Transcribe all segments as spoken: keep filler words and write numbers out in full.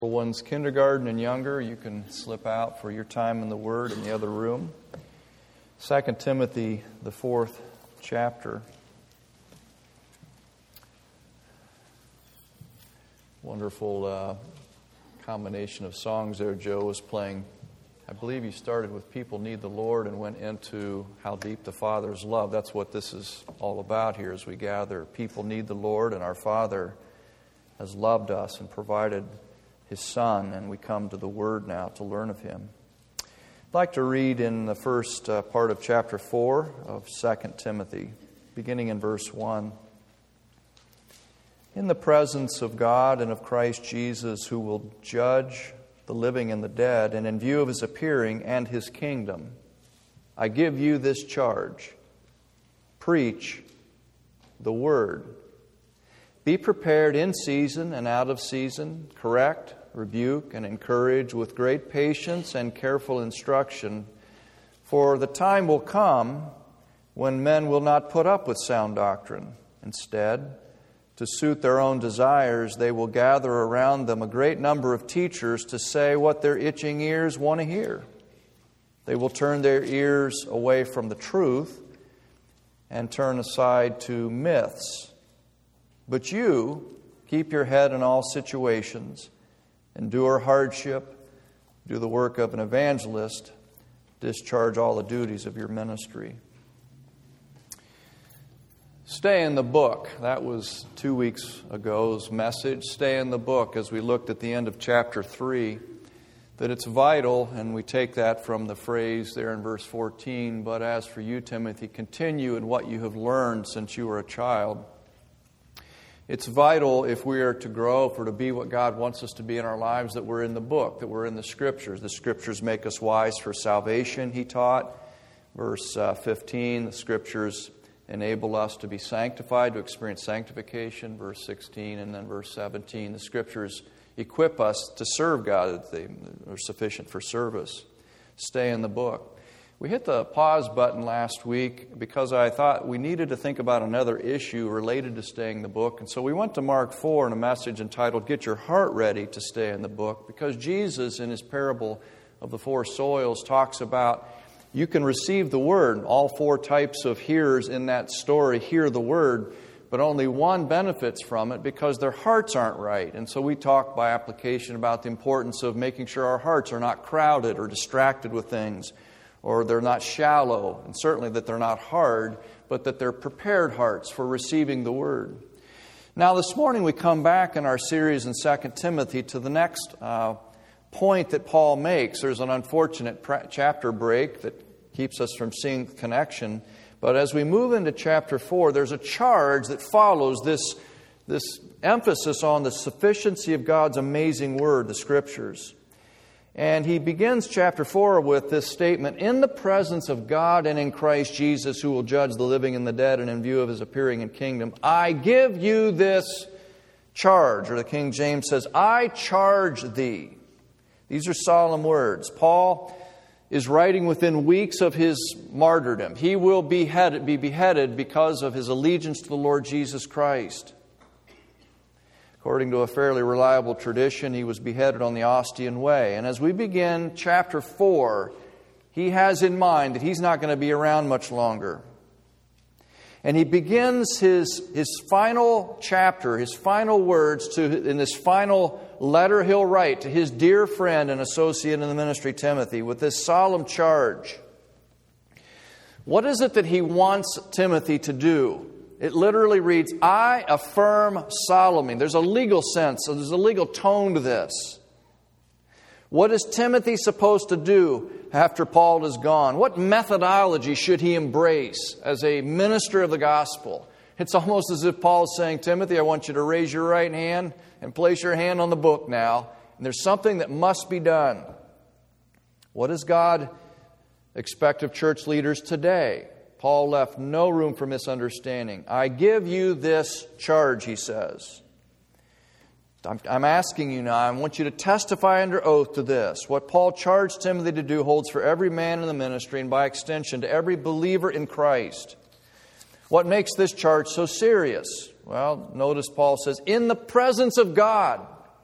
One's kindergarten and younger, you can slip out for your time in the Word in the other room. Second Timothy, the fourth chapter. Wonderful uh, combination of songs there Joe was playing. I believe you started with People Need the Lord and went into How Deep the Father's Love. That's what this is all about here as we gather. People need the Lord, and our Father has loved us and provided His Son, and we come to the Word now to learn of Him. I'd like to read in the first uh, part of chapter four of Second Timothy, beginning in verse one. In the presence of God and of Christ Jesus, who will judge the living and the dead, and in view of His appearing and His kingdom, I give you this charge. Preach the Word. Be prepared in season and out of season, correct, rebuke, and encourage with great patience and careful instruction. For the time will come when men will not put up with sound doctrine. Instead, to suit their own desires, they will gather around them a great number of teachers to say what their itching ears want to hear. They will turn their ears away from the truth and turn aside to myths. But you, keep your head in all situations, endure hardship, do the work of an evangelist, discharge all the duties of your ministry. Stay in the book. That was two weeks ago's message. Stay in the book as we looked at the end of chapter three, that it's vital, and we take that from the phrase there in verse fourteen, but as for you, Timothy, continue in what you have learned since you were a child. It's vital if we are to grow, for to be what God wants us to be in our lives, that we're in the book, that we're in the Scriptures. The Scriptures make us wise for salvation, he taught. Verse uh, fifteen, the Scriptures enable us to be sanctified, to experience sanctification. Verse sixteen, and then verse seventeen, the Scriptures equip us to serve God, that they are sufficient for service. Stay in the book. We hit the pause button last week because I thought we needed to think about another issue related to staying in the book. And so we went to Mark four in a message entitled, Get Your Heart Ready to Stay in the Book, because Jesus, in His parable of the four soils, talks about you can receive the Word. All four types of hearers in that story hear the Word, but only one benefits from it because their hearts aren't right. And so we talk by application about the importance of making sure our hearts are not crowded or distracted with things, or they're not shallow, and certainly that they're not hard, but that they're prepared hearts for receiving the Word. Now this morning we come back in our series in Second Timothy to the next uh, point that Paul makes. There's an unfortunate pra- chapter break that keeps us from seeing the connection, but as we move into chapter four, there's a charge that follows this, this emphasis on the sufficiency of God's amazing Word, the Scriptures. And he begins chapter four with this statement, in the presence of God and in Christ Jesus, who will judge the living and the dead, and in view of His appearing in kingdom, I give you this charge. Or the King James says, I charge thee. These are solemn words. Paul is writing within weeks of his martyrdom. He will be beheaded, be beheaded because of his allegiance to the Lord Jesus Christ. According to a fairly reliable tradition, he was beheaded on the Ostian Way. And as we begin chapter four, he has in mind that he's not going to be around much longer. And he begins his, his final chapter, his final words to in this final letter he'll write to his dear friend and associate in the ministry, Timothy, with this solemn charge. What is it that he wants Timothy to do? It literally reads, I affirm solemnly. There's a legal sense, so there's a legal tone to this. What is Timothy supposed to do after Paul is gone? What methodology should he embrace as a minister of the gospel? It's almost as if Paul is saying, Timothy, I want you to raise your right hand and place your hand on the book now. And there's something that must be done. What does God expect of church leaders today? Paul left no room for misunderstanding. I give you this charge, he says. I'm, I'm asking you now, I want you to testify under oath to this. What Paul charged Timothy to do holds for every man in the ministry and by extension to every believer in Christ. What makes this charge so serious? Well, notice Paul says, in the presence of God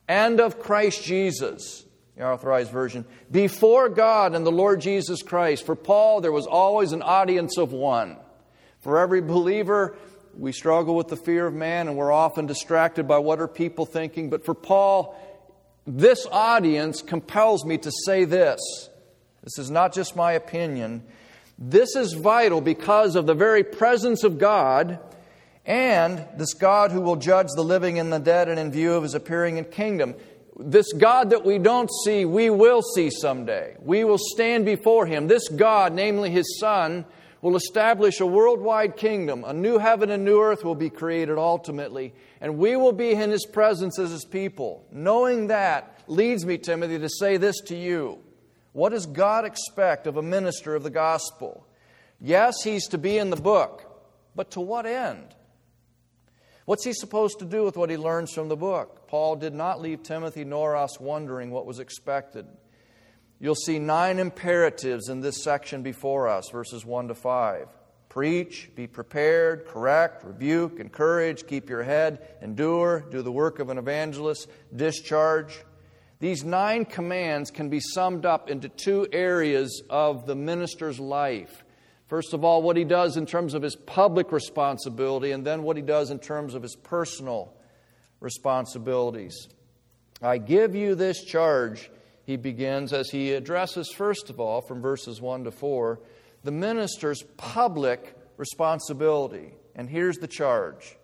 and of Christ Jesus, the Authorized Version, before God and the Lord Jesus Christ. For Paul, there was always an audience of one. For every believer, we struggle with the fear of man, and we're often distracted by what are people thinking. But for Paul, this audience compels me to say this. This is not just my opinion. This is vital because of the very presence of God, and this God who will judge the living and the dead, and in view of His appearing in kingdom. This God that we don't see, we will see someday. We will stand before Him. This God, namely His Son, will establish a worldwide kingdom. A new heaven and new earth will be created ultimately. And we will be in His presence as His people. Knowing that leads me, Timothy, to say this to you. What does God expect of a minister of the gospel? Yes, he's to be in the book, but to what end? What's he supposed to do with what he learns from the book? Paul did not leave Timothy nor us wondering what was expected. You'll see nine imperatives in this section before us, verses one to five. Preach, be prepared, correct, rebuke, encourage, keep your head, endure, do the work of an evangelist, discharge. These nine commands can be summed up into two areas of the minister's life. First of all, what he does in terms of his public responsibility, and then what he does in terms of his personal responsibilities. I give you this charge, he begins, as he addresses, first of all, from verses one to four, the minister's public responsibility. And here's the charge.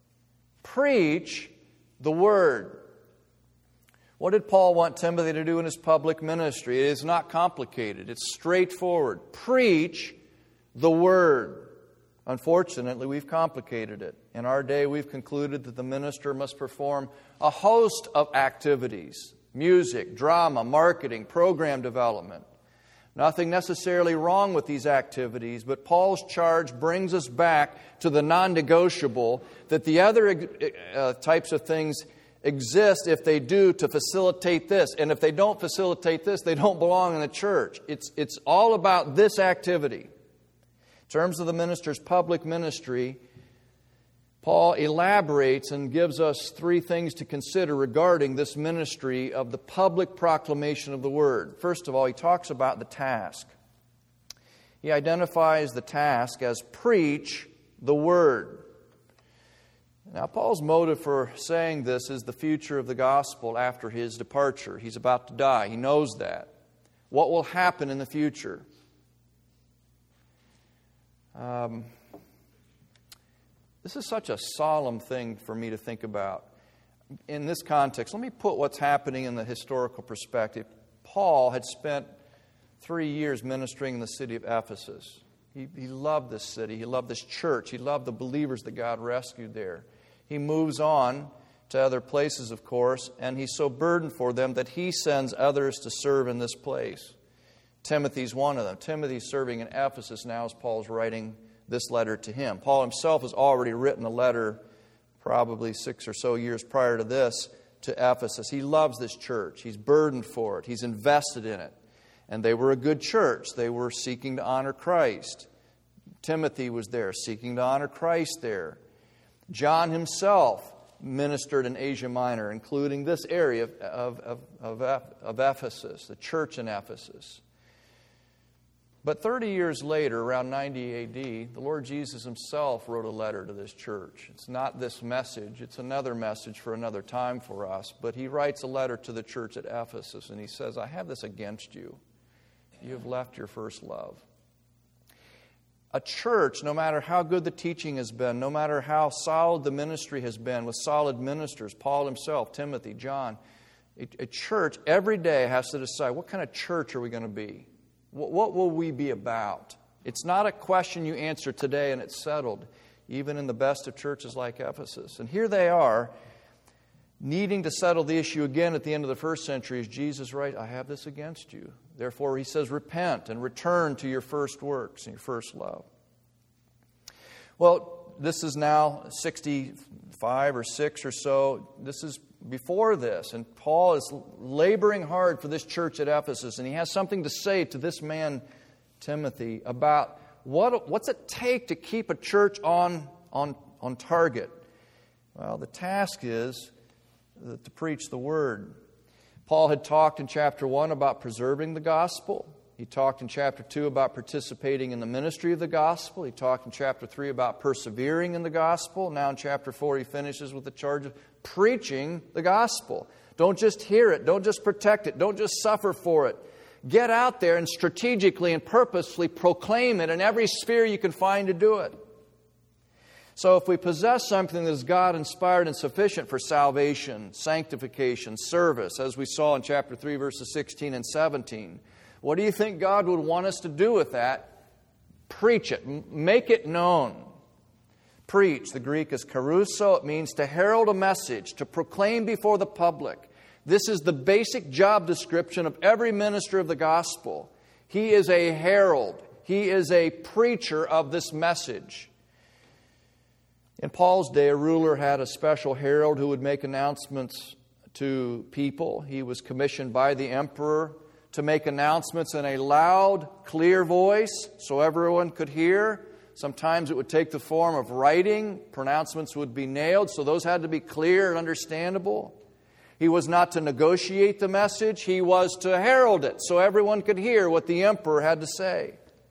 Preach the word. What did Paul want Timothy to do in his public ministry? It is not complicated. It's straightforward. Preach the word. Unfortunately, we've complicated it. In our day, we've concluded that the minister must perform a host of activities: music, drama, marketing, program development. Nothing necessarily wrong with these activities, but Paul's charge brings us back to the non-negotiable that the other uh, types of things exist if they do to facilitate this. And if they don't facilitate this, they don't belong in the church. It's, it's all about this activity. In terms of the minister's public ministry, Paul elaborates and gives us three things to consider regarding this ministry of the public proclamation of the Word. First of all, he talks about the task. He identifies the task as preach the Word. Now, Paul's motive for saying this is the future of the gospel after his departure. He's about to die. He knows that. What will happen in the future? Um... This is such a solemn thing for me to think about. In this context, let me put what's happening in the historical perspective. Paul had spent three years ministering in the city of Ephesus. He, he loved this city. He loved this church. He loved the believers that God rescued there. He moves on to other places, of course, and he's so burdened for them that he sends others to serve in this place. Timothy's one of them. Timothy's serving in Ephesus now as Paul's writing this letter to him. Paul himself has already written a letter probably six or so years prior to this to Ephesus. He loves this church. He's burdened for it. He's invested in it. And they were a good church. They were seeking to honor Christ. Timothy was there seeking to honor Christ there. John himself ministered in Asia Minor, including this area of, of, of, of Ephesus, the church in Ephesus. But thirty years later, around ninety A D, the Lord Jesus Himself wrote a letter to this church. It's not this message. It's another message for another time for us. But He writes a letter to the church at Ephesus, and He says, I have this against you. You have left your first love. A church, no matter how good the teaching has been, no matter how solid the ministry has been with solid ministers, Paul himself, Timothy, John, a, a church every day has to decide, what kind of church are we going to be? What will we be about? It's not a question you answer today and it's settled, even in the best of churches like Ephesus. And here they are, needing to settle the issue again at the end of the first century. Is Jesus right? I have this against you. Therefore, he says, repent and return to your first works and your first love. Well, this is now sixty-five or six or so. This is before this, and Paul is laboring hard for this church at Ephesus, and he has something to say to this man, Timothy, about what what's it take to keep a church on, on, on target. Well, the task is to preach the Word. Paul had talked in chapter one about preserving the gospel. He talked in chapter two about participating in the ministry of the gospel. He talked in chapter three about persevering in the gospel. Now in chapter four he finishes with the charge of preaching the gospel. Don't just hear it. Don't just protect it. Don't just suffer for it. Get out there and strategically and purposefully proclaim it in every sphere you can find to do it. So if we possess something that is God-inspired and sufficient for salvation, sanctification, service, as we saw in chapter three, verses sixteen and seventeen, what do you think God would want us to do with that? Preach it. Make it known. Preach. The Greek is caruso. It means to herald a message, to proclaim before the public. This is the basic job description of every minister of the gospel. He is a herald. He is a preacher of this message. In Paul's day, a ruler had a special herald who would make announcements to people. He was commissioned by the emperor to make announcements in a loud, clear voice so everyone could hear. Sometimes it would take the form of writing. Pronouncements would be nailed, so those had to be clear and understandable. He was not to negotiate the message. He was to herald it so everyone could hear what the emperor had to say.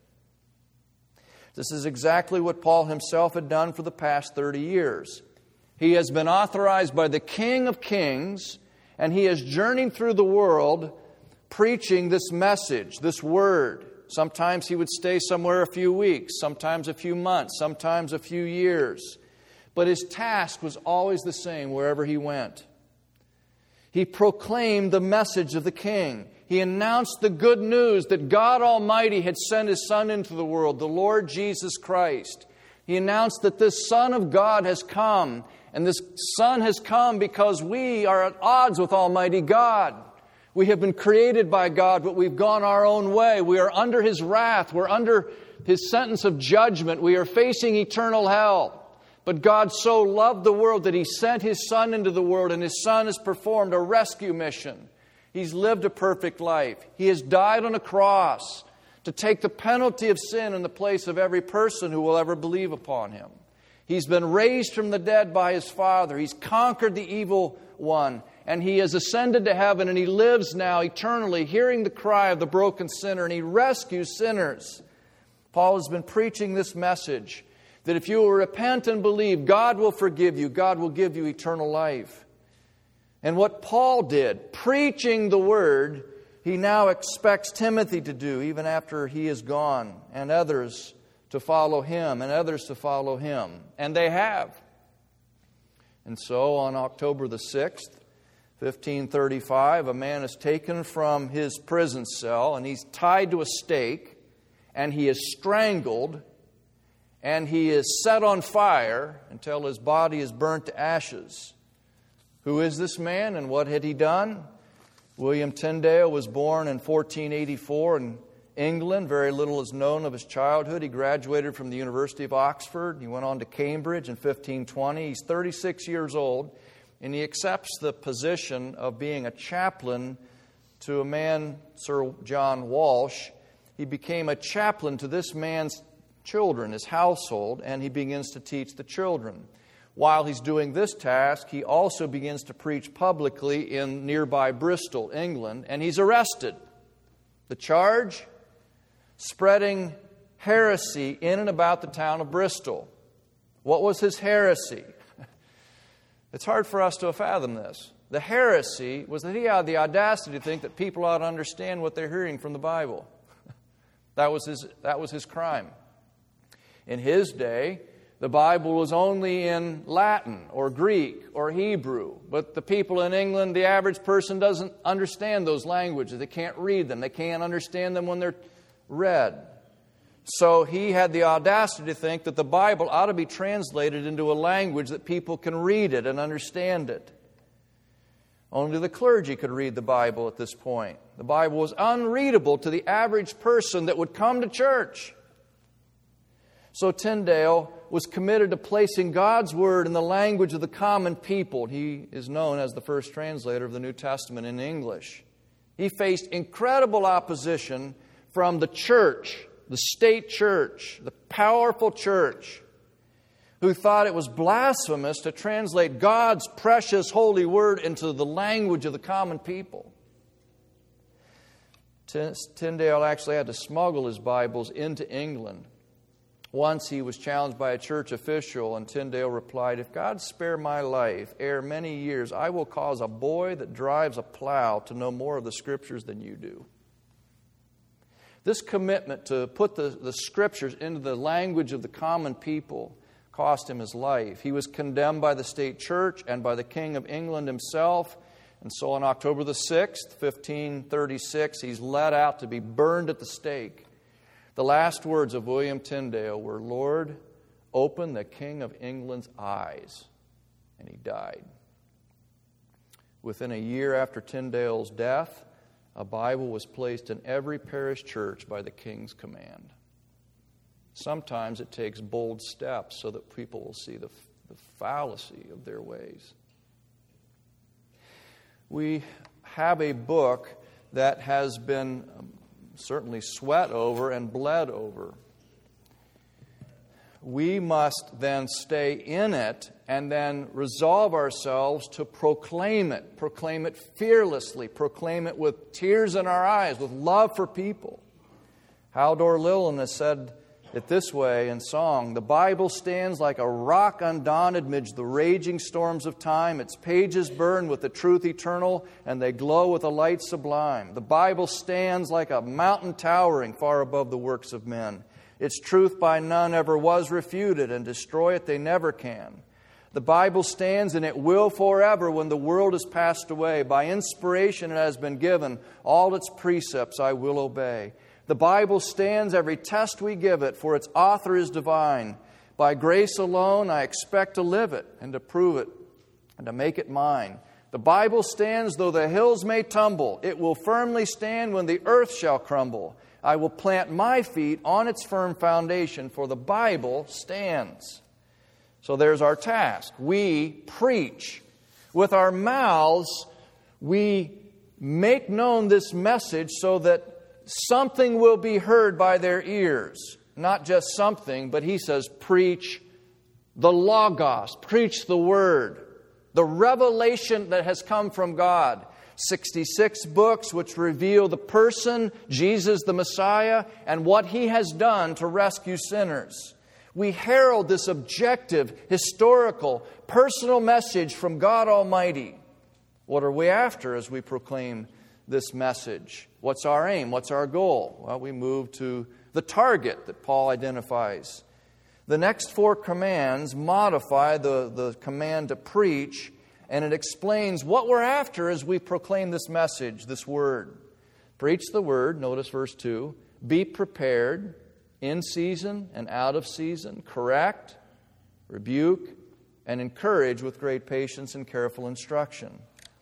This is exactly what Paul himself had done for the past thirty years. He has been authorized by the King of Kings, and he has journeyed through the world preaching this message, this word. Sometimes he would stay somewhere a few weeks, sometimes a few months, sometimes a few years. But his task was always the same wherever he went. He proclaimed the message of the King. He announced the good news that God Almighty had sent His Son into the world, the Lord Jesus Christ. He announced that this Son of God has come, and this Son has come because we are at odds with Almighty God. We have been created by God, but we've gone our own way. We are under His wrath. We're under His sentence of judgment. We are facing eternal hell. But God so loved the world that He sent His Son into the world, and His Son has performed a rescue mission. He's lived a perfect life. He has died on a cross to take the penalty of sin in the place of every person who will ever believe upon Him. He's been raised from the dead by His Father. He's conquered the evil one, and He has ascended to heaven, and He lives now eternally, hearing the cry of the broken sinner, and He rescues sinners. Paul has been preaching this message that if you will repent and believe, God will forgive you. God will give you eternal life. And what Paul did, preaching the Word, he now expects Timothy to do, even after he is gone, and others to follow him, and others to follow him. And they have. And so on October the sixth, fifteen thirty-five, a man is taken from his prison cell, and he's tied to a stake, and he is strangled, and he is set on fire until his body is burnt to ashes. Who is this man, and what had he done? William Tyndale was born in fourteen eighty-four in England. Very little is known of his childhood. He graduated from the University of Oxford. He went on to Cambridge in fifteen twenty. He's thirty-six years old, and he accepts the position of being a chaplain to a man, Sir John Walsh. He became a chaplain to this man's children, his household, and he begins to teach the children. While he's doing this task, he also begins to preach publicly in nearby Bristol, England, and he's arrested. The charge? Spreading heresy in and about the town of Bristol. What was his heresy? It's hard for us to fathom this. The heresy was that he had the audacity to think that people ought to understand what they're hearing from the Bible. That was his, that was his crime. In his day, the Bible was only in Latin or Greek or Hebrew. But the people in England, the average person doesn't understand those languages. They can't read them. They can't understand them when they're read. So he had the audacity to think that the Bible ought to be translated into a language that people can read it and understand it. Only the clergy could read the Bible at this point. The Bible was unreadable to the average person that would come to church. So Tyndale was committed to placing God's Word in the language of the common people. He is known as the first translator of the New Testament in English. He faced incredible opposition from the church, the state church, the powerful church. who thought it was blasphemous to translate God's precious holy word into the language of the common people. Tyndale actually had to smuggle his Bibles into England. Once he was challenged by a church official, and Tyndale replied, "If God spare my life, ere many years, I will cause a boy that drives a plow to know more of the Scriptures than you do." This commitment to put the, the Scriptures into the language of the common people cost him his life. He was condemned by the state church and by the King of England himself. And so on October the sixth, fifteen thirty-six, he's led out to be burned at the stake. The last words of William Tyndale were, "Lord, open the King of England's eyes." And he died. Within a year after Tyndale's death, a Bible was placed in every parish church by the King's command. Sometimes it takes bold steps so that people will see the, the fallacy of their ways. We have a book that has been certainly sweat over and bled over. We must then stay in it and then resolve ourselves to proclaim it. Proclaim it fearlessly. Proclaim it with tears in our eyes, with love for people. Haldor Lillen has said it this way in song: "The Bible stands like a rock undaunted midst the raging storms of time. Its pages burn with the truth eternal, and they glow with a light sublime. The Bible stands like a mountain towering far above the works of men. Its truth by none ever was refuted, and destroy it they never can. The Bible stands, and it will forever when the world has passed away. By inspiration it has been given. All its precepts I will obey. The Bible stands every test we give it, for its author is divine. By grace alone I expect to live it and to prove it and to make it mine. The Bible stands though the hills may tumble. It will firmly stand when the earth shall crumble. I will plant my feet on its firm foundation, for the Bible stands." So there's our task. We preach. With our mouths, we make known this message so that something will be heard by their ears. Not just something, but he says, preach the Logos, preach the Word, the revelation that has come from God. sixty-six books which reveal the person, Jesus the Messiah, and what He has done to rescue sinners. We herald this objective, historical, personal message from God Almighty. What are we after as we proclaim this message? What's our aim? What's our goal? Well, we move to the target that Paul identifies. The next four commands modify the, the command to preach, and it explains what we're after as we proclaim this message, this word. Preach the word, notice verse two. Be prepared in season and out of season. Correct, rebuke, and encourage with great patience and careful instruction.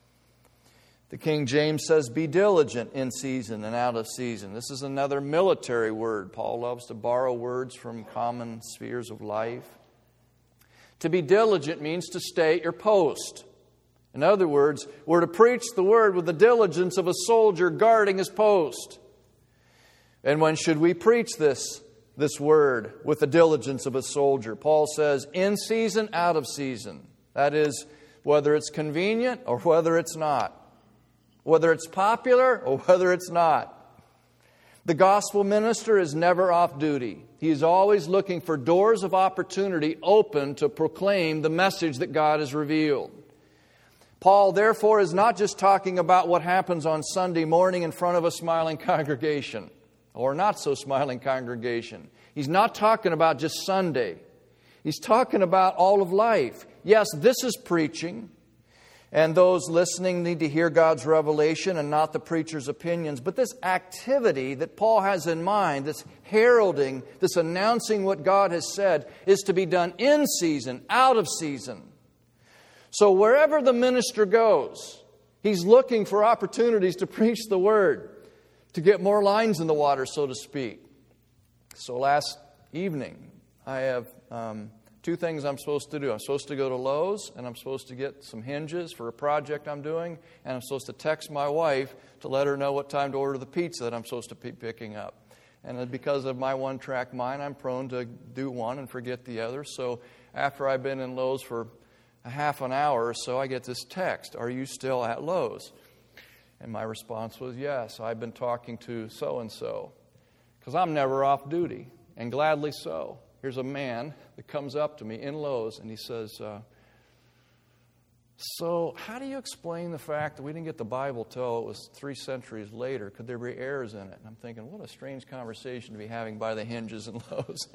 The King James says, be diligent in season and out of season. This is another military word. Paul loves to borrow words from common spheres of life. To be diligent means to stay at your post. In other words, we're to preach the word with the diligence of a soldier guarding his post. And when should we preach this, this word with the diligence of a soldier? Paul says, in season, out of season. That is, whether it's convenient or whether it's not. Whether it's popular or whether it's not. The gospel minister is never off duty. He is always looking for doors of opportunity open to proclaim the message that God has revealed. Paul, therefore, is not just talking about what happens on Sunday morning in front of a smiling congregation or not so smiling congregation. He's not talking about just Sunday. He's talking about all of life. Yes, this is preaching. And those listening need to hear God's revelation and not the preacher's opinions. But this activity that Paul has in mind, this heralding, this announcing what God has said, is to be done in season, out of season. So wherever the minister goes, he's looking for opportunities to preach the word, to get more lines in the water, so to speak. So last evening, I have Um, Two things I'm supposed to do. I'm supposed to go to Lowe's, and I'm supposed to get some hinges for a project I'm doing, and I'm supposed to text my wife to let her know what time to order the pizza that I'm supposed to be picking up. And because of my one-track mind, I'm prone to do one and forget the other. So after I've been in Lowe's for a half an hour or so, I get this text, "Are you still at Lowe's?" And my response was, "Yes, I've been talking to so-and-so." Because I'm never off duty, and gladly so. Here's a man that comes up to me in Lowe's, and he says, uh, "So how do you explain the fact that we didn't get the Bible till it was three centuries later? Could there be errors in it?" And I'm thinking, what a strange conversation to be having by the hinges in Lowe's.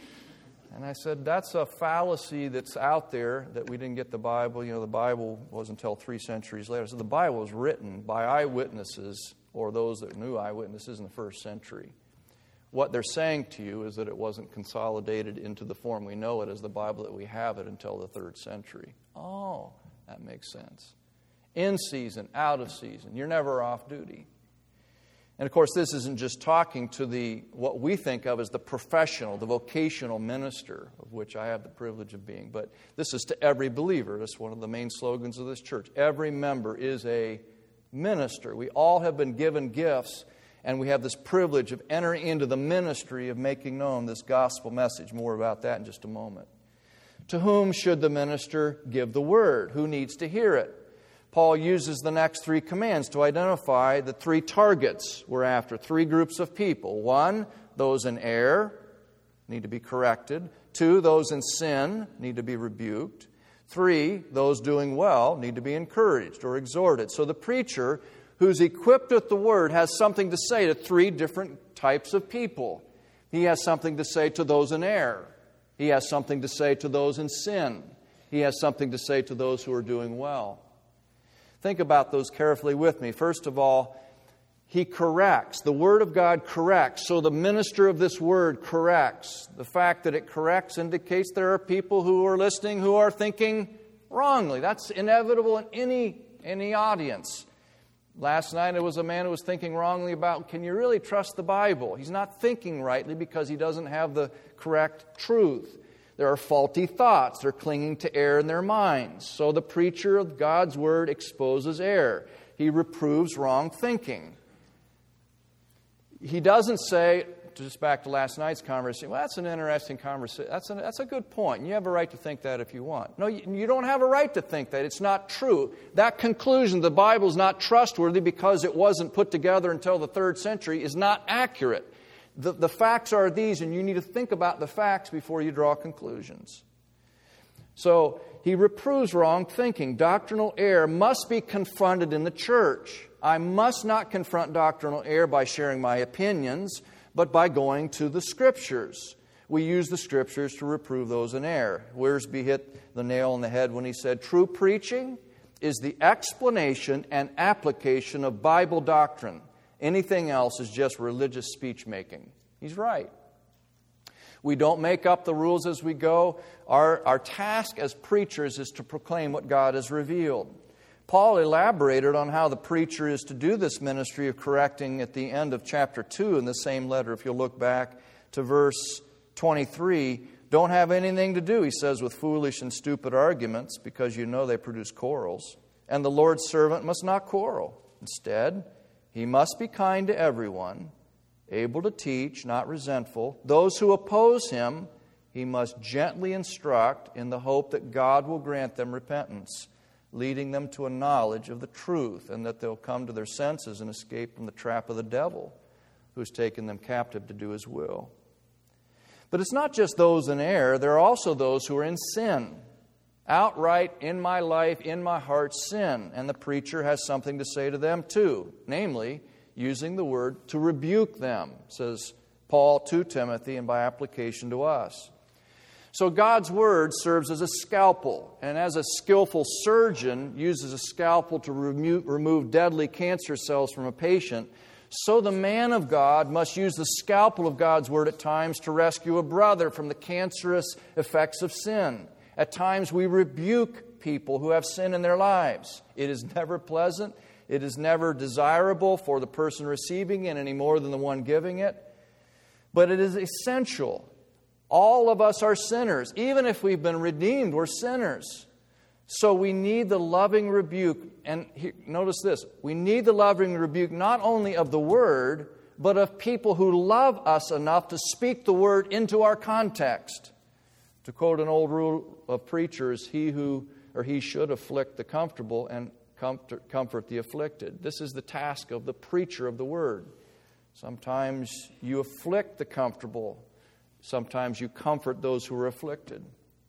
And I said, "That's a fallacy that's out there, that we didn't get the Bible. You know, the Bible wasn't until three centuries later." So the Bible was written by eyewitnesses, or those that knew eyewitnesses in the first century. What they're saying to you is that it wasn't consolidated into the form we know it as the Bible that we have it until the third century. Oh, that makes sense. In season, out of season. You're never off duty. And of course, this isn't just talking to the what we think of as the professional, the vocational minister, of which I have the privilege of being, but this is to every believer. That's one of the main slogans of this church. Every member is a minister. We all have been given gifts, and we have this privilege of entering into the ministry of making known this gospel message. More about that in just a moment. To whom should the minister give the word? Who needs to hear it? Paul uses the next three commands to identify the three targets we're after, three groups of people. One, those in error need to be corrected. Two, those in sin need to be rebuked. Three, those doing well need to be encouraged or exhorted. So the preacher who's equipped with the word has something to say to three different types of people. He has something to say to those in error. He has something to say to those in sin. He has something to say to those who are doing well. Think about those carefully with me. First of all, he corrects. The Word of God corrects. So the minister of this Word corrects. The fact that it corrects indicates there are people who are listening who are thinking wrongly. That's inevitable in any, any audience. Last night it was a man who was thinking wrongly about, can you really trust the Bible? He's not thinking rightly because he doesn't have the correct truth. There are faulty thoughts. They're clinging to error in their minds. So the preacher of God's Word exposes error. He reproves wrong thinking. He doesn't say, just back to last night's conversation, well, that's an interesting conversation. That's, an, that's a good point. And you have a right to think that if you want. No, you, you don't have a right to think that. It's not true. That conclusion, the Bible is not trustworthy because it wasn't put together until the third century, is not accurate. The, the facts are these, and you need to think about the facts before you draw conclusions. So he reproves wrong thinking. Doctrinal error must be confronted in the church. I must not confront doctrinal error by sharing my opinions, but by going to the Scriptures. We use the Scriptures to reprove those in error. Wiersbe hit the nail on the head when he said, true preaching is the explanation and application of Bible doctrine. Anything else is just religious speech-making. He's right. We don't make up the rules as we go. Our, our task as preachers is to proclaim what God has revealed. Paul elaborated on how the preacher is to do this ministry of correcting at the end of chapter two in the same letter. If you'll look back to verse twenty-three, don't have anything to do, he says, with foolish and stupid arguments, because you know they produce quarrels. And the Lord's servant must not quarrel. Instead, he must be kind to everyone, able to teach, not resentful. Those who oppose him, he must gently instruct in the hope that God will grant them repentance, leading them to a knowledge of the truth, and that they'll come to their senses and escape from the trap of the devil, who's taken them captive to do his will. But it's not just those in error. There are also those who are in sin. Outright, in my life, in my heart, sin. And the preacher has something to say to them too. Namely, using the word to rebuke them, says Paul to Timothy and by application to us. So God's Word serves as a scalpel. And as a skillful surgeon uses a scalpel to remo- remove deadly cancer cells from a patient, so the man of God must use the scalpel of God's Word at times to rescue a brother from the cancerous effects of sin. At times we rebuke people who have sin in their lives. It is never pleasant. It is never desirable for the person receiving it any more than the one giving it. But it is essential. All of us are sinners. Even if we've been redeemed, we're sinners. So we need the loving rebuke. And he, notice this. We need the loving rebuke not only of the Word, but of people who love us enough to speak the Word into our context. To quote an old rule of preachers, he who or he should afflict the comfortable and comfort, comfort the afflicted. This is the task of the preacher of the word. Sometimes you afflict the comfortable. Sometimes you comfort those who are afflicted.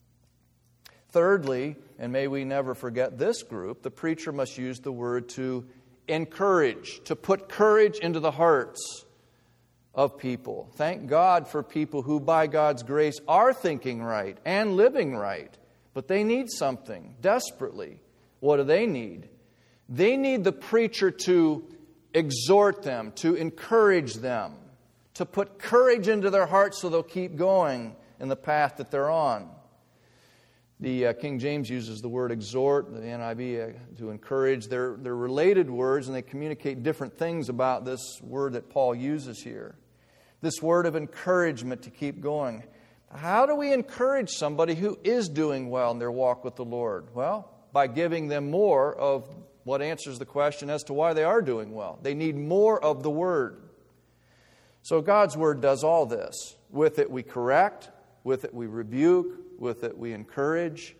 Thirdly, and may we never forget this group, the preacher must use the word to encourage, to put courage into the hearts of people. Thank God for people who, by God's grace, are thinking right and living right. But they need something desperately. What do they need? They need the preacher to exhort them, to encourage them, to put courage into their hearts so they'll keep going in the path that they're on. The uh, King James uses the word exhort, the N I V uh, to encourage. They're, they're related words, and they communicate different things about this word that Paul uses here. This word of encouragement to keep going. How do we encourage somebody who is doing well in their walk with the Lord? Well, by giving them more of what answers the question as to why they are doing well. They need more of the Word. So God's Word does all this. With it we correct, with it we rebuke, with it we encourage.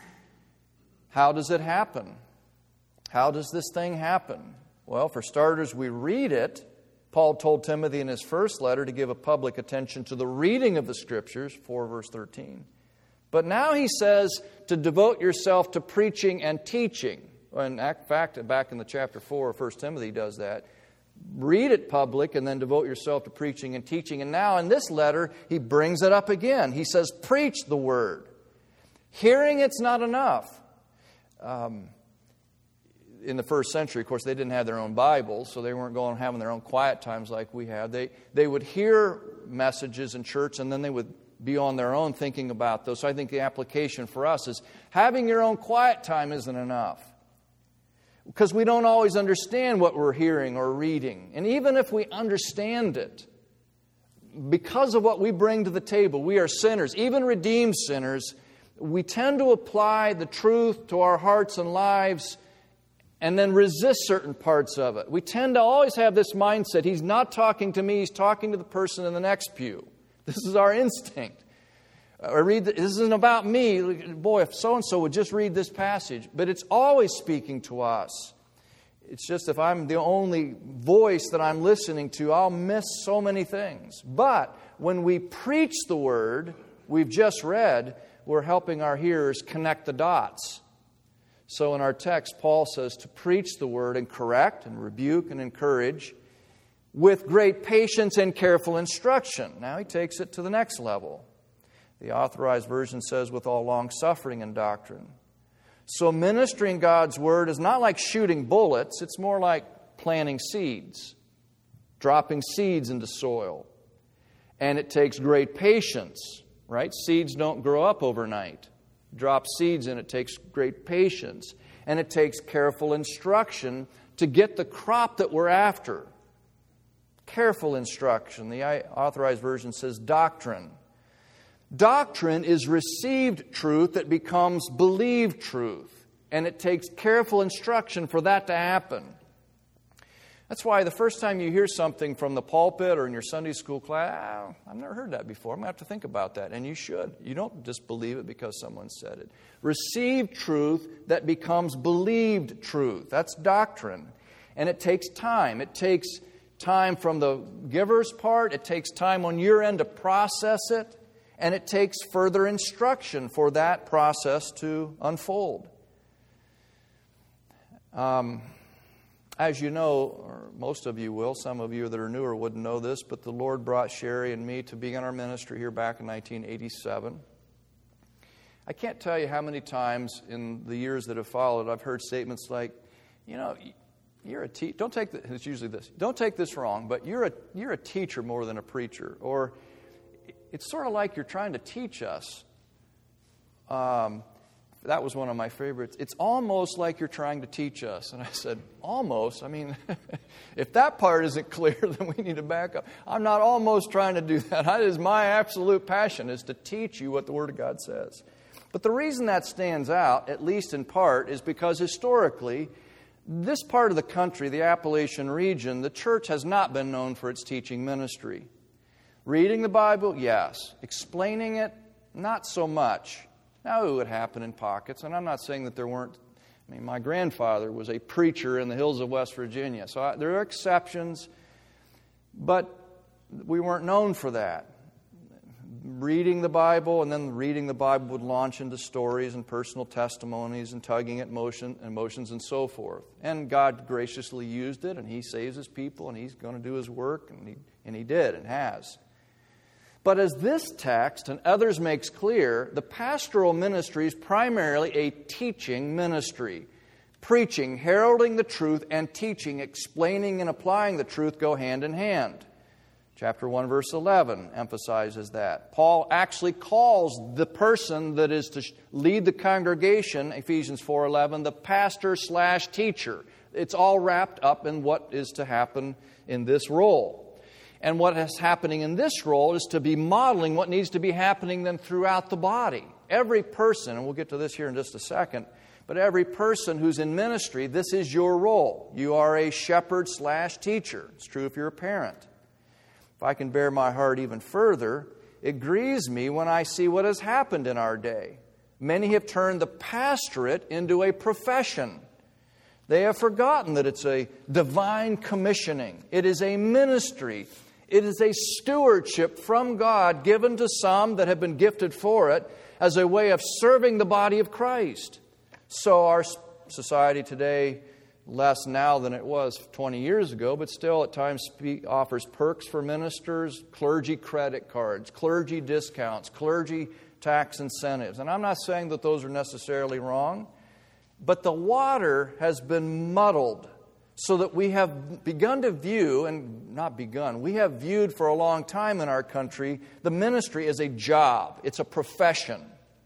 How does it happen? How does this thing happen? Well, for starters, we read it. Paul told Timothy in his first letter to give a public attention to the reading of the Scriptures, four verse thirteen. But now he says to devote yourself to preaching and teaching. In fact, back in the chapter four of First Timothy, he does that. Read it public and then devote yourself to preaching and teaching. And now in this letter, he brings it up again. He says, preach the word. Hearing it's not enough. Um, in the first century, of course, they didn't have their own Bibles, so they weren't going and having their own quiet times like we have. They, they would hear messages in church and then they would be on their own thinking about those. So I think the application for us is having your own quiet time isn't enough. Because we don't always understand what we're hearing or reading. And even if we understand it, because of what we bring to the table, we are sinners, even redeemed sinners, we tend to apply the truth to our hearts and lives and then resist certain parts of it. We tend to always have this mindset, he's not talking to me, he's talking to the person in the next pew. This is our instinct. I read the, this isn't about me. Boy, if so-and-so would just read this passage. But it's always speaking to us. It's just if I'm the only voice that I'm listening to, I'll miss so many things. But when we preach the word we've just read, we're helping our hearers connect the dots. So in our text, Paul says to preach the word and correct and rebuke and encourage with great patience and careful instruction. Now he takes it to the next level. The Authorized Version says, with all long-suffering and doctrine. So ministering God's Word is not like shooting bullets. It's more like planting seeds, dropping seeds into soil. And it takes great patience, right? Seeds don't grow up overnight. Drop seeds in, it takes great patience. And it takes careful instruction to get the crop that we're after. Careful instruction. The Authorized Version says doctrine. Doctrine is received truth that becomes believed truth. And it takes careful instruction for that to happen. That's why the first time you hear something from the pulpit or in your Sunday school class, I've never heard that before. I'm going to have to think about that. And you should. You don't just believe it because someone said it. Receive truth that becomes believed truth. That's doctrine. And it takes time. It takes time from the giver's part. It takes time on your end to process it. And it takes further instruction for that process to unfold. Um, as you know, or most of you will, some of you that are newer wouldn't know this, but the Lord brought Sherry and me to begin our ministry here back in nineteen eighty-seven. I can't tell you how many times in the years that have followed I've heard statements like, you know, you're a teacher. Don't take this, it's usually this. Don't take this wrong, but you're a you're a teacher more than a preacher. Or it's sort of like you're trying to teach us. Um, that was one of my favorites. It's almost like you're trying to teach us. And I said, almost? I mean, if that part isn't clear, then we need to back up. I'm not almost trying to do that. That is my absolute passion, is to teach you what the Word of God says. But the reason that stands out, at least in part, is because historically, this part of the country, the Appalachian region, the church has not been known for its teaching ministry. Reading the Bible, yes. Explaining it, Not so much. Now, it would happen in pockets, and I'm not saying that there weren't. I mean, my grandfather was a preacher in the hills of West Virginia, so I, there are exceptions, but we weren't known for that. Reading the Bible, and then reading the Bible would launch into stories and personal testimonies and tugging at motion, emotions and so forth. And God graciously used it, and He saves His people, and He's going to do His work, and He, and he did and has. But as this text and others makes clear, the pastoral ministry is primarily a teaching ministry. Preaching, heralding the truth, and teaching, explaining and applying the truth go hand in hand. Chapter one, verse eleven emphasizes that. Paul actually calls the person that is to lead the congregation, Ephesians four eleven, the pastor slash teacher. It's all wrapped up in what is to happen in this role. And what is happening in this role is to be modeling what needs to be happening then throughout the body. Every person, and we'll get to this here in just a second, but every person who's in ministry, this is your role. You are a shepherd slash teacher. It's true if you're a parent. If I can bear my heart even further, it grieves me when I see what has happened in our day. Many have turned the pastorate into a profession. They have forgotten that it's a divine commissioning. It is a ministry. It is a stewardship from God given to some that have been gifted for it as a way of serving the body of Christ. So our society today, less now than it was twenty years ago, but still at times offers perks for ministers, clergy credit cards, clergy discounts, clergy tax incentives. And I'm not saying that those are necessarily wrong, but the water has been muddled so that we have begun to view, and not begun, we have viewed for a long time in our country the ministry as a job. It's a profession.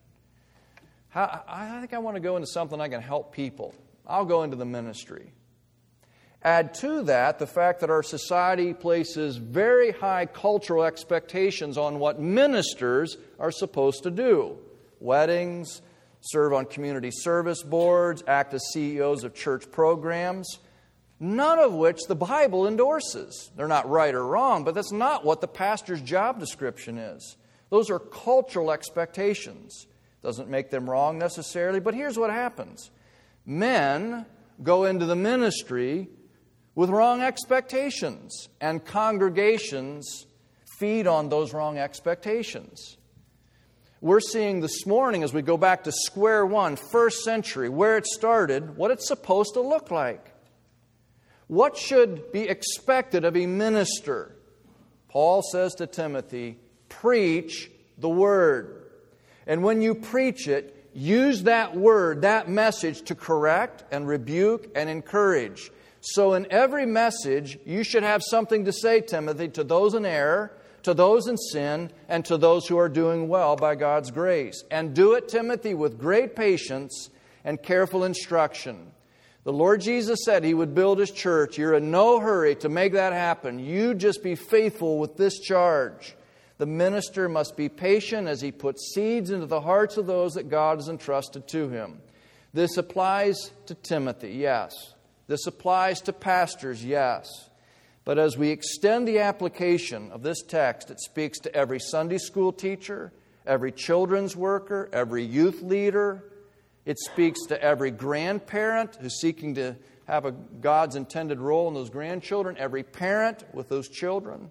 I think I want to go into something I can help people. I'll go into the ministry. Add to that the fact that our society places very high cultural expectations on what ministers are supposed to do. Weddings, serve on community service boards, act as C E Os of church programs, none of which the Bible endorses. They're not right or wrong, but that's not what the pastor's job description is. Those are cultural expectations. Doesn't make them wrong necessarily, but here's what happens. Men go into the ministry with wrong expectations, and congregations feed on those wrong expectations. We're seeing this morning, as we go back to square one, first century, where it started, what it's supposed to look like. What should be expected of a minister? Paul says to Timothy, preach the word. And when you preach it, use that word, that message to correct and rebuke and encourage. So in every message, you should have something to say, Timothy, to those in error, to those in sin, and to those who are doing well by God's grace. And do it, Timothy, with great patience and careful instruction. The Lord Jesus said He would build His church. You're in no hurry to make that happen. You just be faithful with this charge. The minister must be patient as he puts seeds into the hearts of those that God has entrusted to him. This applies to Timothy, yes. This applies to pastors, yes. But as we extend the application of this text, it speaks to every Sunday school teacher, every children's worker, every youth leader. It speaks to every grandparent who's seeking to have a God's intended role in those grandchildren, every parent with those children.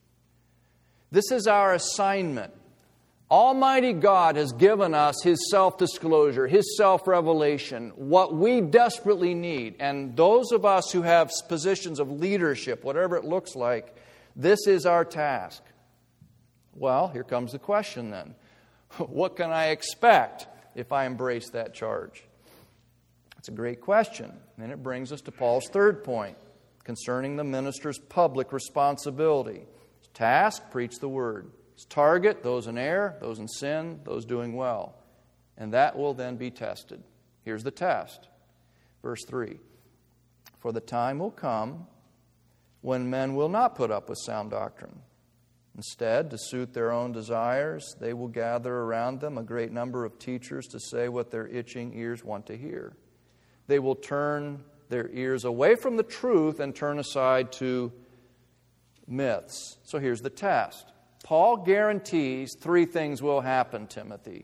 This is our assignment. Almighty God has given us His self-disclosure, His self-revelation, what we desperately need. And those of us who have positions of leadership, whatever it looks like, this is our task. Well, here comes the question then. What can I expect if I embrace that charge? It's a great question. And it brings us to Paul's third point concerning the minister's public responsibility. His task, preach the word. His target, those in error, those in sin, those doing well. And that will then be tested. Here's the test. Verse three. For the time will come when men will not put up with sound doctrine. Instead, to suit their own desires, they will gather around them a great number of teachers to say what their itching ears want to hear. They will turn their ears away from the truth and turn aside to myths. So here's the test. Paul guarantees three things will happen, Timothy.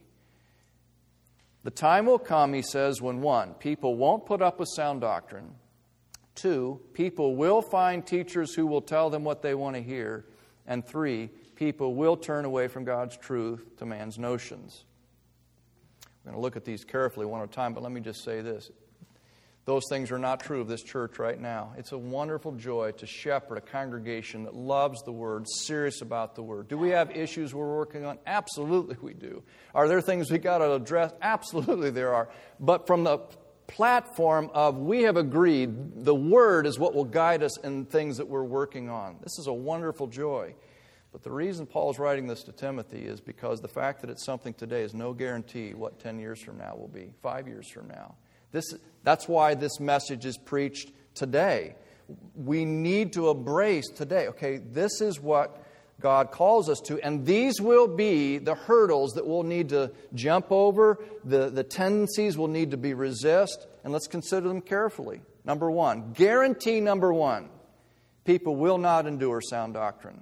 The time will come, he says, when one, people won't put up with sound doctrine. Two, people will find teachers who will tell them what they want to hear. And three, people will turn away from God's truth to man's notions. We're going to look at these carefully one at a time, but let me just say this. Those things are not true of this church right now. It's a wonderful joy to shepherd a congregation that loves the Word, serious about the Word. Do we have issues we're working on? Absolutely we do. Are there things we got to address? Absolutely there are. But from the platform of we have agreed the Word is what will guide us in things that we're working on. This is a wonderful joy. But the reason Paul's writing this to Timothy is because the fact that it's something today is no guarantee what ten years from now will be, five years from now. This, that's why this message is preached today. We need to embrace today. Okay, this is what God calls us to, and these will be the hurdles that we'll need to jump over, the, the tendencies we'll need to be resist, and let's consider them carefully. Number one, guarantee number one, people will not endure sound doctrine.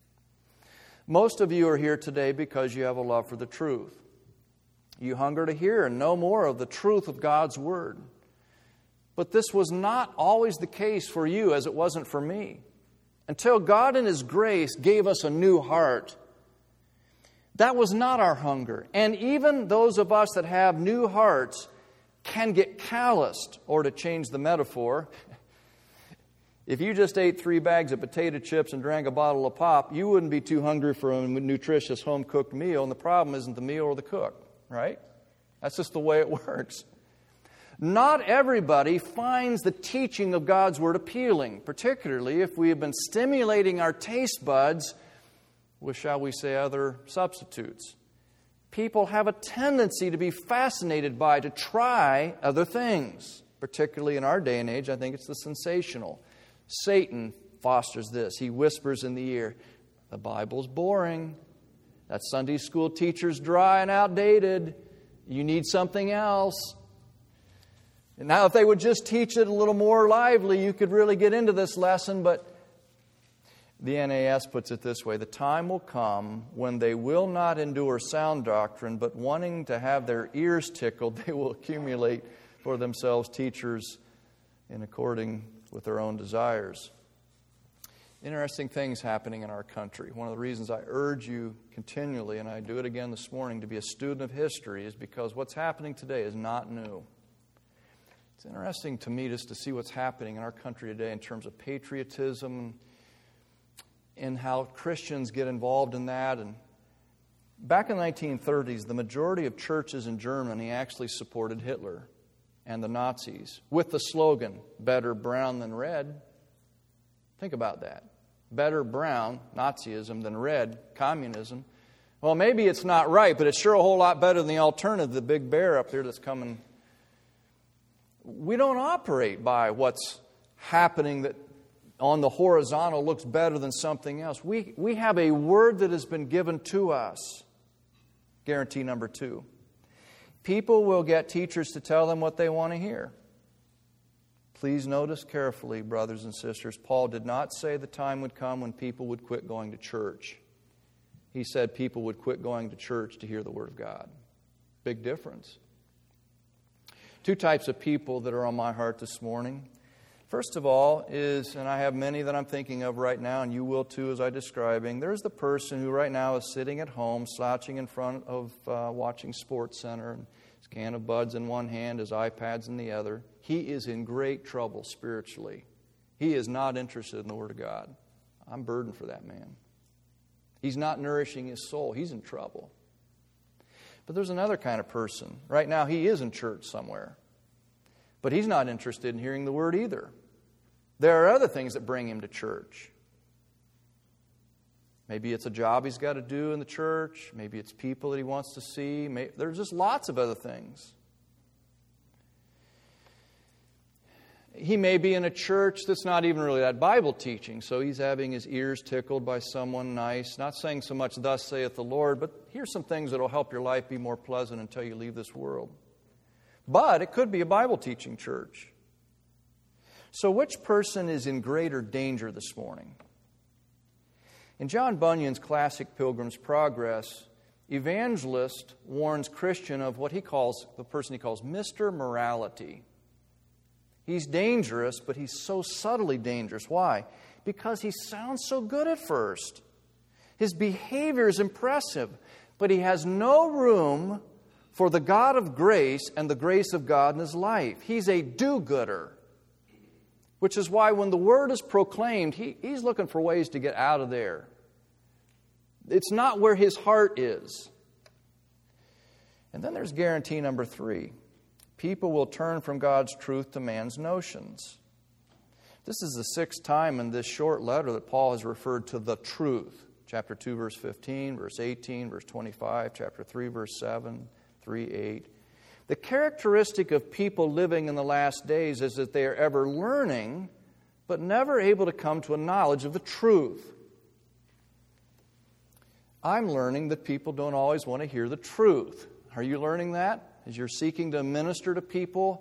Most of you are here today because you have a love for the truth. You hunger to hear and know more of the truth of God's Word. But this was not always the case for you as it wasn't for me. Until God in His grace gave us a new heart. That was not our hunger. And even those of us that have new hearts can get calloused, or to change the metaphor, if you just ate three bags of potato chips and drank a bottle of pop, you wouldn't be too hungry for a nutritious home-cooked meal, and the problem isn't the meal or the cook. Right? That's just the way it works. Not everybody finds the teaching of God's Word appealing, particularly if we have been stimulating our taste buds with, shall we say, other substitutes. People have a tendency to be fascinated by, to try other things. Particularly in our day and age, I think it's the sensational. Satan fosters this. He whispers in the ear, the Bible's boring. That Sunday school teacher's dry and outdated. You need something else. And now if they would just teach it a little more lively, you could really get into this lesson. But the N A S puts it this way: the time will come when they will not endure sound doctrine, but wanting to have their ears tickled, they will accumulate for themselves teachers in according with their own desires. Interesting things happening in our country. One of the reasons I urge you continually, and I do it again this morning, to be a student of history is because what's happening today is not new. It's interesting to me just to see what's happening in our country today in terms of patriotism and how Christians get involved in that. And back in the nineteen thirties, the majority of churches in Germany actually supported Hitler and the Nazis with the slogan, better brown than red. Think about that. Better brown, Nazism, than red, communism. Well, maybe it's not right, but it's sure a whole lot better than the alternative, the big bear up there that's coming. We don't operate by what's happening that on the horizontal looks better than something else. We, we have a word that has been given to us. Guarantee number two. People will get teachers to tell them what they want to hear. Please notice carefully, brothers and sisters, Paul did not say the time would come when people would quit going to church. He said people would quit going to church to hear the Word of God. Big difference. Two types of people that are on my heart this morning. First of all is, and I have many that I'm thinking of right now, and you will too as I'm describing, there's the person who right now is sitting at home, slouching in front of uh, watching Sports Center, and his can of buds in one hand, his iPad's in the other. He is in great trouble spiritually. He is not interested in the Word of God. I'm burdened for that man. He's not nourishing his soul. He's in trouble. But there's another kind of person. Right now he is in church somewhere. But he's not interested in hearing the Word either. There are other things that bring him to church. Maybe it's a job he's got to do in the church. Maybe it's people that he wants to see. Maybe, there's just lots of other things. He may be in a church that's not even really that Bible teaching, so he's having his ears tickled by someone nice, not saying so much, thus saith the Lord, but here's some things that will help your life be more pleasant until you leave this world. But it could be a Bible teaching church. So which person is in greater danger this morning? In John Bunyan's classic Pilgrim's Progress, evangelist warns Christian of what he calls, the person he calls Mister Morality. He's dangerous, but he's so subtly dangerous. Why? Because he sounds so good at first. His behavior is impressive, but he has no room for the God of grace and the grace of God in his life. He's a do-gooder, which is why when the word is proclaimed, he, he's looking for ways to get out of there. It's not where his heart is. And then there's guarantee number three. People will turn from God's truth to man's notions. This is the sixth time in this short letter that Paul has referred to the truth. Chapter two, verse fifteen, verse eighteen, verse twenty-five, chapter three, verse seven, three, eight. The characteristic of people living in the last days is that they are ever learning, but never able to come to a knowledge of the truth. I'm learning that people don't always want to hear the truth. Are you learning that? As you're seeking to minister to people?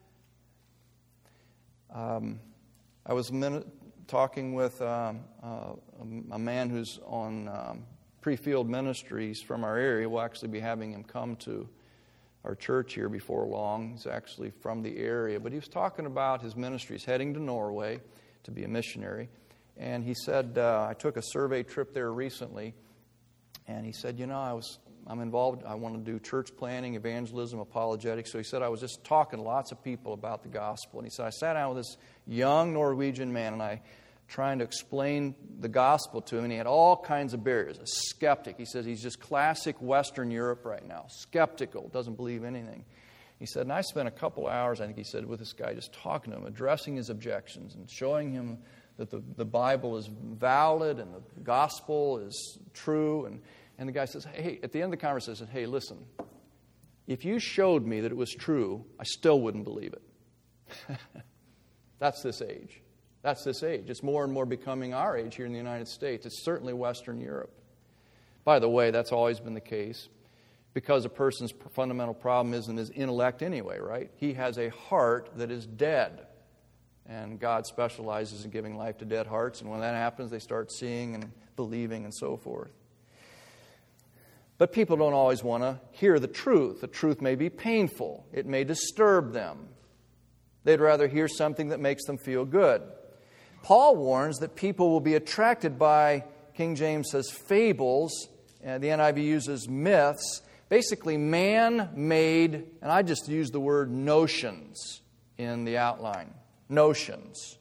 Um, I was min- talking with um, uh, a man who's on um, pre-field ministries from our area. We'll actually be having him come to our church here before long. He's actually from the area. But he was talking about his ministries heading to Norway to be a missionary. And he said, uh, I took a survey trip there recently. And he said, you know, I was, I'm involved, I want to do church planning, evangelism, apologetics. So he said, I was just talking to lots of people about the gospel. And he said, I sat down with this young Norwegian man, and I trying to explain the gospel to him, and he had all kinds of barriers. A skeptic. He says he's just classic Western Europe right now. Skeptical, doesn't believe anything. He said, and I spent a couple hours, I think he said, with this guy just talking to him, addressing his objections and showing him that the, the Bible is valid and the gospel is true. And, and the guy says, hey, at the end of the conversation, he said, hey, listen, if you showed me that it was true, I still wouldn't believe it. That's this age. That's this age. It's more and more becoming our age here in the United States. It's certainly Western Europe. By the way, that's always been the case because a person's fundamental problem isn't his intellect anyway, right? He has a heart that is dead. And God specializes in giving life to dead hearts. And when that happens, they start seeing and believing and so forth. But people don't always want to hear the truth. The truth may be painful. It may disturb them. They'd rather hear something that makes them feel good. Paul warns that people will be attracted by, King James says, fables. And the N I V uses myths. Basically, man-made, and I just use the word notions in the outline. Notions.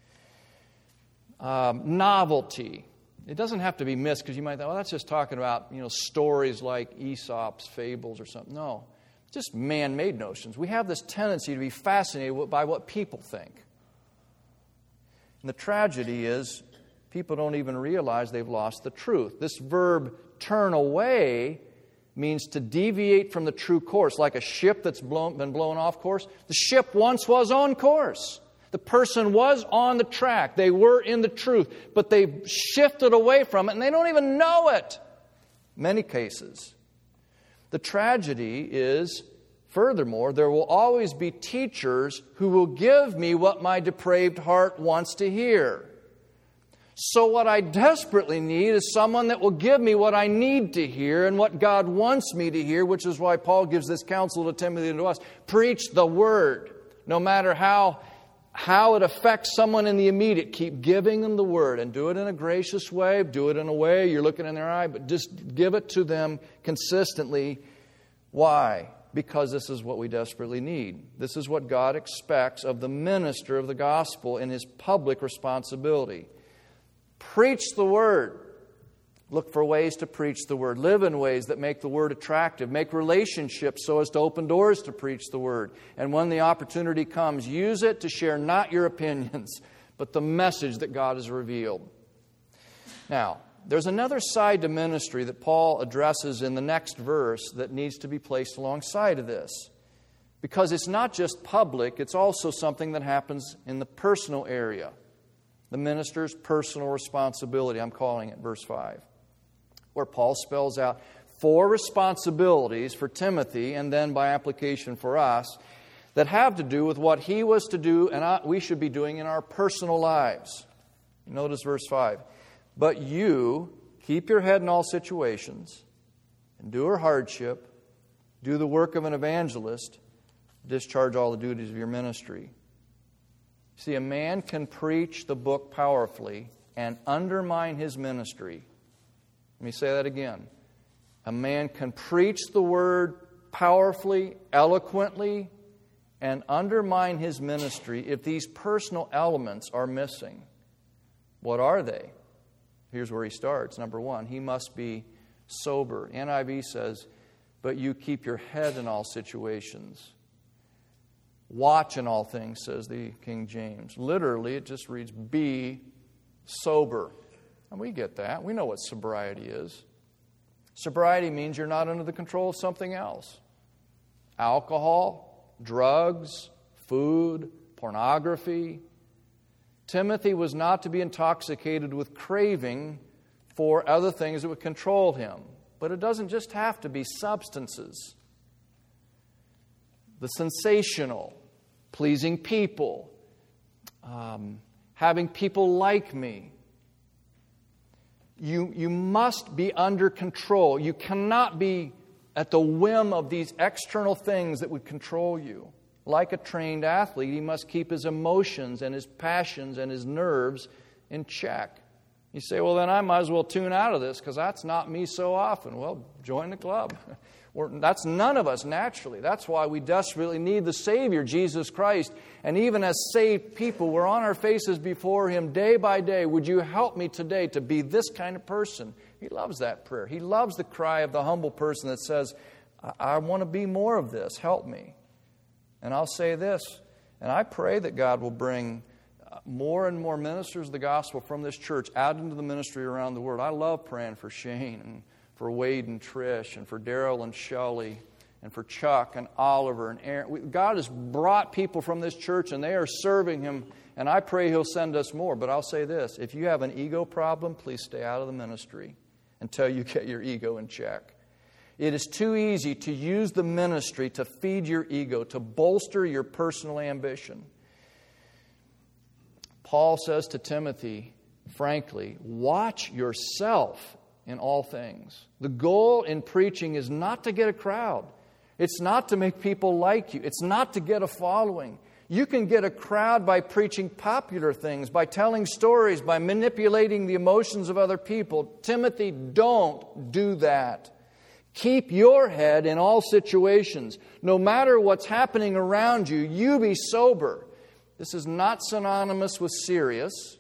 Um, novelty. It doesn't have to be myths because you might think, well, that's just talking about, you know, stories like Aesop's fables or something. No, just man-made notions. We have this tendency to be fascinated by what people think. And the tragedy is people don't even realize they've lost the truth. This verb, turn away, means to deviate from the true course, like a ship that's blown, been blown off course. The ship once was on course. The person was on the track. They were in the truth, but they've shifted away from it, and they don't even know it. Many cases. The tragedy is, furthermore, there will always be teachers who will give me what my depraved heart wants to hear. So what I desperately need is someone that will give me what I need to hear and what God wants me to hear, which is why Paul gives this counsel to Timothy and to us. Preach the Word. No matter how, how it affects someone in the immediate, keep giving them the Word and do it in a gracious way. Do it in a way you're looking in their eye, but just give it to them consistently. Why? Because this is what we desperately need. This is what God expects of the minister of the gospel in his public responsibility. Preach the Word. Look for ways to preach the Word. Live in ways that make the Word attractive. Make relationships so as to open doors to preach the Word. And when the opportunity comes, use it to share not your opinions, but the message that God has revealed. Now, there's another side to ministry that Paul addresses in the next verse that needs to be placed alongside of this. Because it's not just public, it's also something that happens in the personal area. The minister's personal responsibility, I'm calling it verse five, where Paul spells out four responsibilities for Timothy and then by application for us that have to do with what he was to do and we should be doing in our personal lives. Notice verse five. But you keep your head in all situations, endure hardship, do the work of an evangelist, discharge all the duties of your ministry. See, a man can preach the book powerfully and undermine his ministry. Let me say that again. A man can preach the word powerfully, eloquently, and undermine his ministry if these personal elements are missing. What are they? Here's where he starts. Number one, he must be sober. N I V says, but you keep your head in all situations. Watch in all things, says the King James. Literally, it just reads, be sober. And we get that. We know what sobriety is. Sobriety means you're not under the control of something else. Alcohol, drugs, food, pornography. Timothy was not to be intoxicated with craving for other things that would control him. But it doesn't just have to be substances. The sensational, pleasing people, um, having people like me. You, you must be under control. You cannot be at the whim of these external things that would control you. Like a trained athlete, he must keep his emotions and his passions and his nerves in check. You say, well, then I might as well tune out of this because that's not me so often. Well, join the club. We're, that's none of us naturally. That's why we desperately need the Savior, Jesus Christ. And even as saved people, we're on our faces before Him day by day. Would you help me today to be this kind of person? He loves that prayer. He loves the cry of the humble person that says, I, I want to be more of this. Help me. And I'll say this, and I pray that God will bring more and more ministers of the gospel from this church out into the ministry around the world. I love praying for Shane and for Wade and Trish and for Daryl and Shelley and for Chuck and Oliver and Aaron. God has brought people from this church and they are serving Him, and I pray He'll send us more. But I'll say this, if you have an ego problem, please stay out of the ministry until you get your ego in check. It is too easy to use the ministry to feed your ego, to bolster your personal ambition. Paul says to Timothy, frankly, watch yourself in all things. The goal in preaching is not to get a crowd. It's not to make people like you. It's not to get a following. You can get a crowd by preaching popular things, by telling stories, by manipulating the emotions of other people. Timothy, don't do that. Keep your head in all situations. No matter what's happening around you, you be sober. This is not synonymous with serious.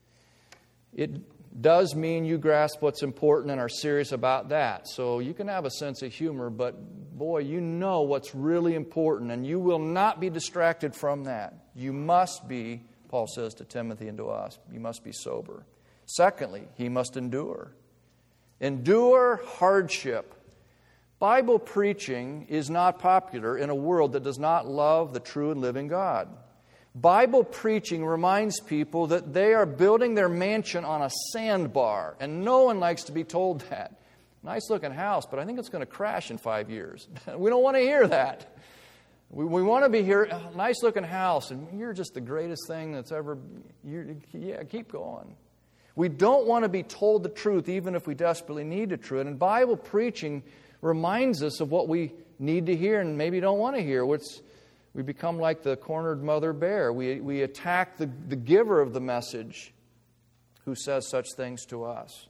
It does mean you grasp what's important and are serious about that. So you can have a sense of humor, but boy, you know what's really important, and you will not be distracted from that. You must be, Paul says to Timothy and to us, you must be sober. Secondly, he must endure. Endure hardship. Bible preaching is not popular in a world that does not love the true and living God. Bible preaching reminds people that they are building their mansion on a sandbar, and no one likes to be told that. Nice looking house, but I think it's going to crash in five years. We don't want to hear that. We, we want to be here, oh, nice looking house, and you're just the greatest thing that's ever, you, yeah, keep going. We don't want to be told the truth, even if we desperately need the truth. And Bible preaching reminds us of what we need to hear and maybe don't want to hear. What's, we become like the cornered mother bear. We, we attack the, the giver of the message who says such things to us.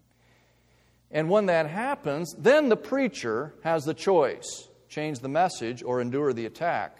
And when that happens, then the preacher has the choice. Change the message or endure the attack.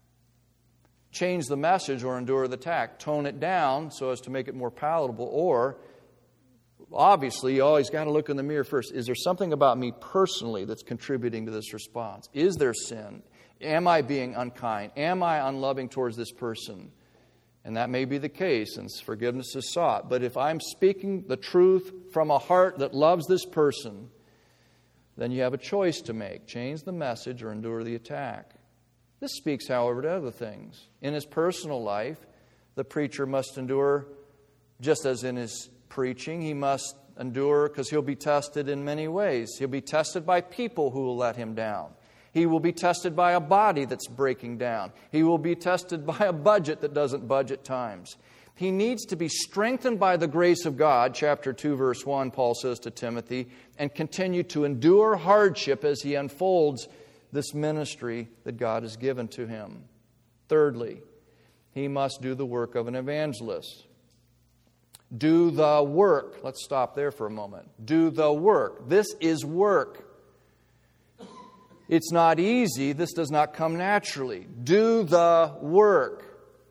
Change the message or endure the attack. Tone it down so as to make it more palatable, or obviously, you always got to look in the mirror first. Is there something about me personally that's contributing to this response? Is there sin? Am I being unkind? Am I unloving towards this person? And that may be the case, and forgiveness is sought. But if I'm speaking the truth from a heart that loves this person, then you have a choice to make. Change the message or endure the attack. This speaks, however, to other things. In his personal life, the preacher must endure, just as in his preaching, he must endure because he'll be tested in many ways. He'll be tested by people who will let him down. He will be tested by a body that's breaking down. He will be tested by a budget that doesn't budge at times. He needs to be strengthened by the grace of God, chapter two, verse one, Paul says to Timothy, and continue to endure hardship as he unfolds this ministry that God has given to him. Thirdly, he must do the work of an evangelist. Do the work. Let's stop there for a moment. Do the work. This is work. It's not easy. This does not come naturally. Do the work.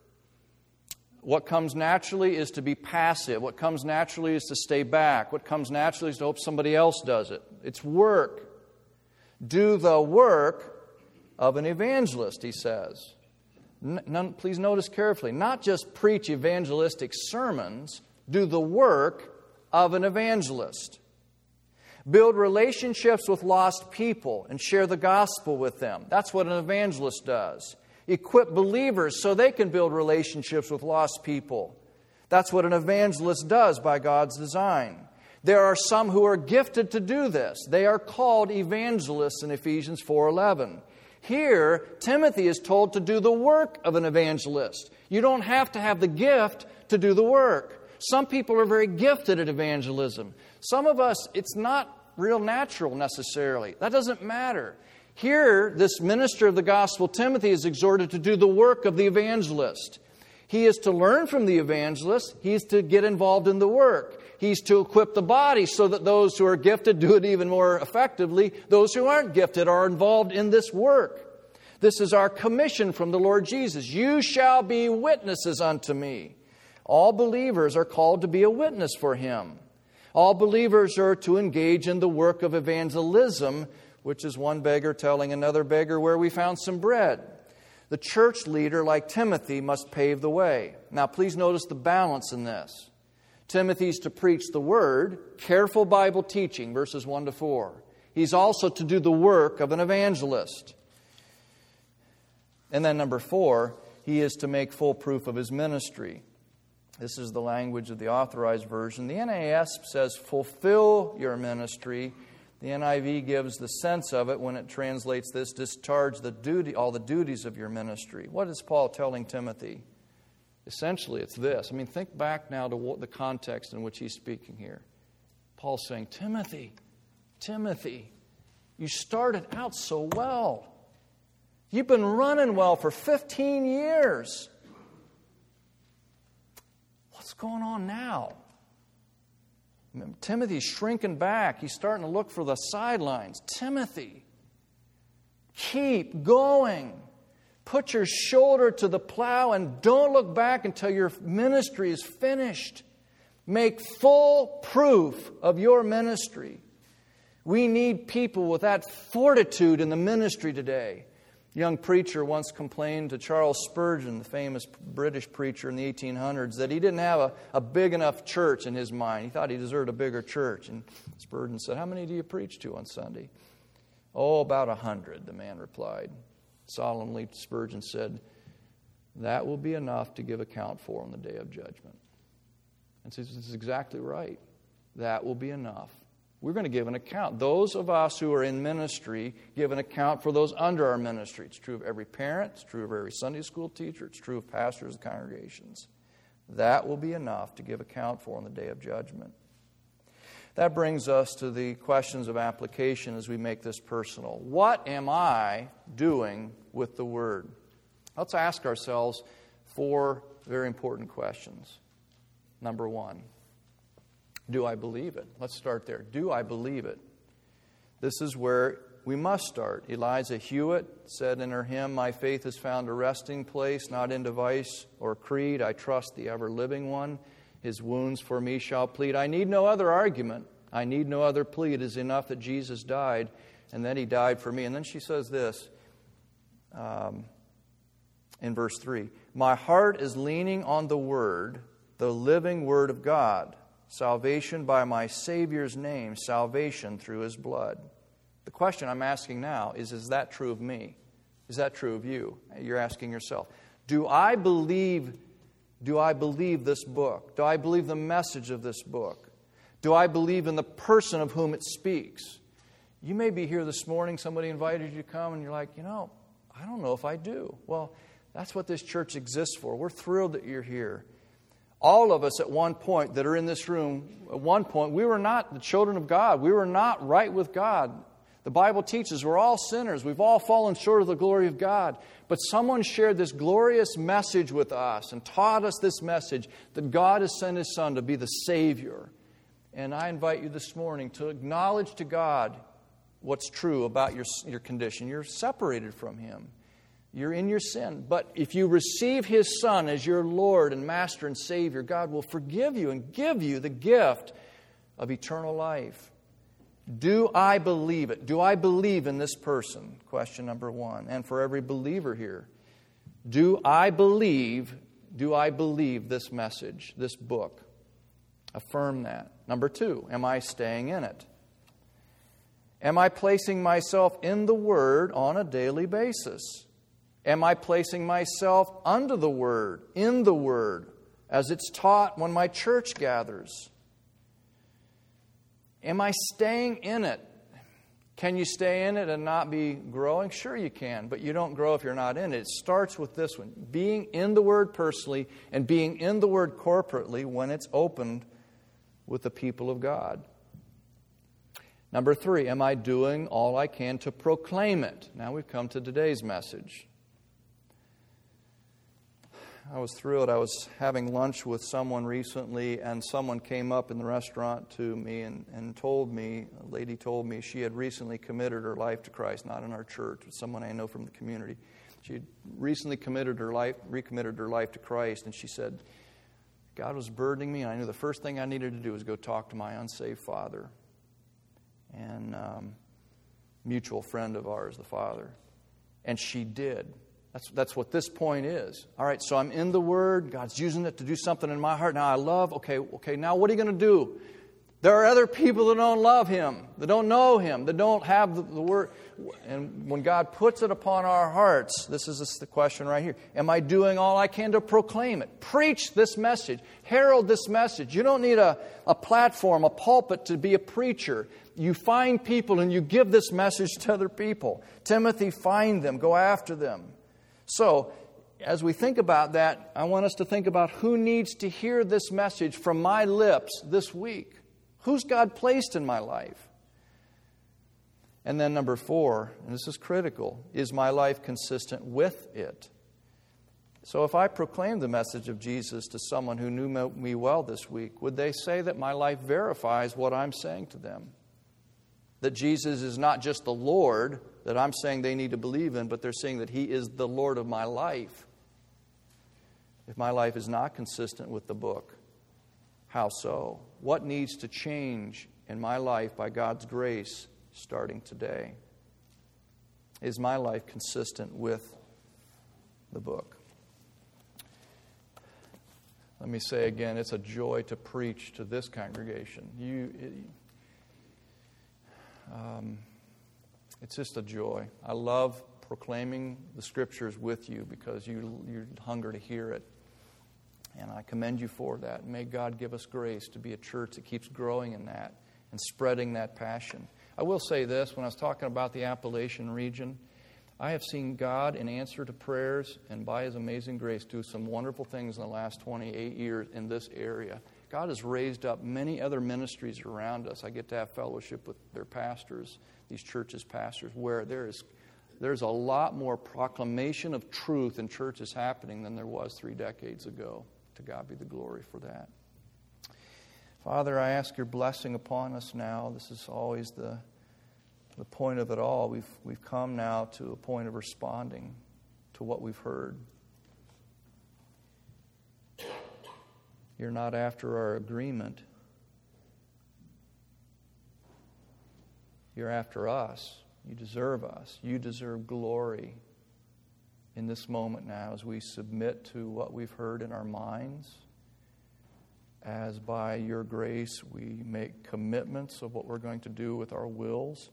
What comes naturally is to be passive. What comes naturally is to stay back. What comes naturally is to hope somebody else does it. It's work. Do the work of an evangelist, he says. None, please notice carefully. Not just preach evangelistic sermons. Do the work of an evangelist. Build relationships with lost people and share the gospel with them. That's what an evangelist does. Equip believers so they can build relationships with lost people. That's what an evangelist does by God's design. There are some who are gifted to do this. They are called evangelists in Ephesians four eleven. Here, Timothy is told to do the work of an evangelist. You don't have to have the gift to do the work. Some people are very gifted at evangelism. Some of us, it's not real natural necessarily. That doesn't matter. Here, this minister of the gospel, Timothy, is exhorted to do the work of the evangelist. He is to learn from the evangelist. He is to get involved in the work. He's to equip the body so that those who are gifted do it even more effectively. Those who aren't gifted are involved in this work. This is our commission from the Lord Jesus. You shall be witnesses unto me. All believers are called to be a witness for Him. All believers are to engage in the work of evangelism, which is one beggar telling another beggar where we found some bread. The church leader, like Timothy, must pave the way. Now, please notice the balance in this. Timothy's to preach the Word, careful Bible teaching, verses one to four. He's also to do the work of an evangelist. And then number four, he is to make full proof of his ministry. This is the language of the Authorized Version. The N A S says, fulfill your ministry. The N I V gives the sense of it when it translates this, discharge the duty, all the duties of your ministry. What is Paul telling Timothy? Essentially, it's this. I mean, think back now to the context in which he's speaking here. Paul's saying, Timothy, Timothy, you started out so well. You've been running well for fifteen years. What's going on now? Timothy's shrinking back. He's starting to look for the sidelines. Timothy, keep going. Put your shoulder to the plow and don't look back until your ministry is finished. Make full proof of your ministry. We need people with that fortitude in the ministry today. A young preacher once complained to Charles Spurgeon, the famous British preacher in the eighteen hundreds, that he didn't have a, a big enough church in his mind. He thought he deserved a bigger church. And Spurgeon said, how many do you preach to on Sunday? Oh, about a hundred, the man replied. Solemnly, Spurgeon said, that will be enough to give account for on the day of judgment. And so this is exactly right. That will be enough. We're going to give an account. Those of us who are in ministry give an account for those under our ministry. It's true of every parent. It's true of every Sunday school teacher. It's true of pastors and congregations. That will be enough to give account for on the day of judgment. That brings us to the questions of application as we make this personal. What am I doing with the Word? Let's ask ourselves four very important questions. Number one, do I believe it? Let's start there. Do I believe it? This is where we must start. Eliza Hewitt said in her hymn, my faith has found a resting place, not in device or creed. I trust the ever-living one. His wounds for me shall plead. I need no other argument. I need no other plea. It is enough that Jesus died, and that He died for me. And then she says this um, in verse three. My heart is leaning on the Word, the living Word of God. Salvation by my Savior's name, salvation through His blood. The question I'm asking now is, is that true of me? Is that true of you? You're asking yourself. Do I believe, do I believe this book? Do I believe the message of this book? Do I believe in the person of whom it speaks? You may be here this morning, somebody invited you to come, and you're like, you know, I don't know if I do. Well, that's what this church exists for. We're thrilled that you're here. All of us at one point that are in this room, at one point, we were not the children of God. We were not right with God. The Bible teaches we're all sinners. We've all fallen short of the glory of God. But someone shared this glorious message with us and taught us this message that God has sent His Son to be the Savior. And I invite you this morning to acknowledge to God what's true about your, your condition. You're separated from Him. You're in your sin. But if you receive His Son as your Lord and Master and Savior, God will forgive you and give you the gift of eternal life. Do I believe it? Do I believe in this person? Question number one. And for every believer here, do I believe, do I believe this message, this book? Affirm that. Number two, am I staying in it? Am I placing myself in the Word on a daily basis? Am I placing myself under the Word, in the Word, as it's taught when my church gathers? Am I staying in it? Can you stay in it and not be growing? Sure you can, but you don't grow if you're not in it. It starts with this one, being in the Word personally and being in the Word corporately when it's opened with the people of God. Number three, am I doing all I can to proclaim it? Now we've come to today's message. I was thrilled. I was having lunch with someone recently, and someone came up in the restaurant to me and, and told me, a lady told me she had recently committed her life to Christ, not in our church, but someone I know from the community. She had recently committed her life, recommitted her life to Christ, and she said, God was burdening me, and I knew the first thing I needed to do was go talk to my unsaved father. And um, mutual friend of ours, the father. And she did. That's, that's what this point is. All right, so I'm in the Word. God's using it to do something in my heart. Now I love, okay, okay, now what are you going to do? There are other people that don't love Him, that don't know Him, that don't have the, the Word. And when God puts it upon our hearts, this is the question right here. Am I doing all I can to proclaim it? Preach this message. Herald this message. You don't need a, a platform, a pulpit to be a preacher. You find people and you give this message to other people. Timothy, find them. Go after them. So, as we think about that, I want us to think about who needs to hear this message from my lips this week. Who's God placed in my life? And then number four, and this is critical, is my life consistent with it? So if I proclaim the message of Jesus to someone who knew me well this week, would they say that my life verifies what I'm saying to them? That Jesus is not just the Lord that I'm saying they need to believe in, but they're saying that He is the Lord of my life. If my life is not consistent with the book, how so? What needs to change in my life by God's grace starting today? Is my life consistent with the book? Let me say again, it's a joy to preach to this congregation. You... It, Um, it's just a joy. I love proclaiming the Scriptures with you because you you hunger to hear it. And I commend you for that. May God give us grace to be a church that keeps growing in that and spreading that passion. I will say this, when I was talking about the Appalachian region, I have seen God in answer to prayers and by His amazing grace do some wonderful things in the last twenty-eight years in this area. God has raised up many other ministries around us. I get to have fellowship with their pastors, these churches' pastors, where there is there's a lot more proclamation of truth in churches happening than there was three decades ago. To God be the glory for that. Father, I ask your blessing upon us now. This is always the the point of it all. We've we've come now to a point of responding to what we've heard. You're not after our agreement. You're after us. You deserve us. You deserve glory in this moment now as we submit to what we've heard in our minds, as by your grace we make commitments of what we're going to do with our wills,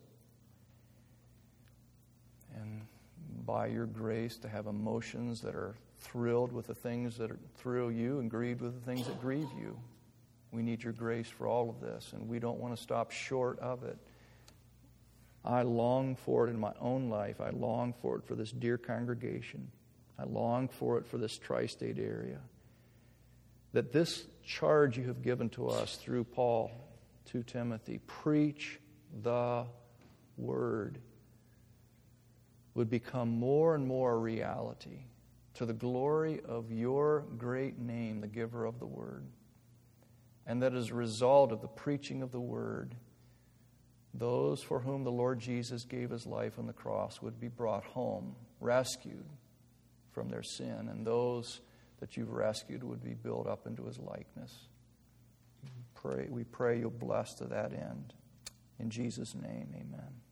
and by your grace to have emotions that are thrilled with the things that thrill you and grieved with the things that grieve you. We need your grace for all of this, and we don't want to stop short of it. I long for it in my own life. I long for it for this dear congregation. I long for it for this tri-state area. that this charge you have given to us through Paul to Timothy, preach the word, would become more and more a reality to the glory of your great name, the giver of the word. And that as a result of the preaching of the word, those for whom the Lord Jesus gave his life on the cross would be brought home, rescued from their sin, and those that you've rescued would be built up into his likeness. We pray, we pray you'll bless to that end. In Jesus' name, amen.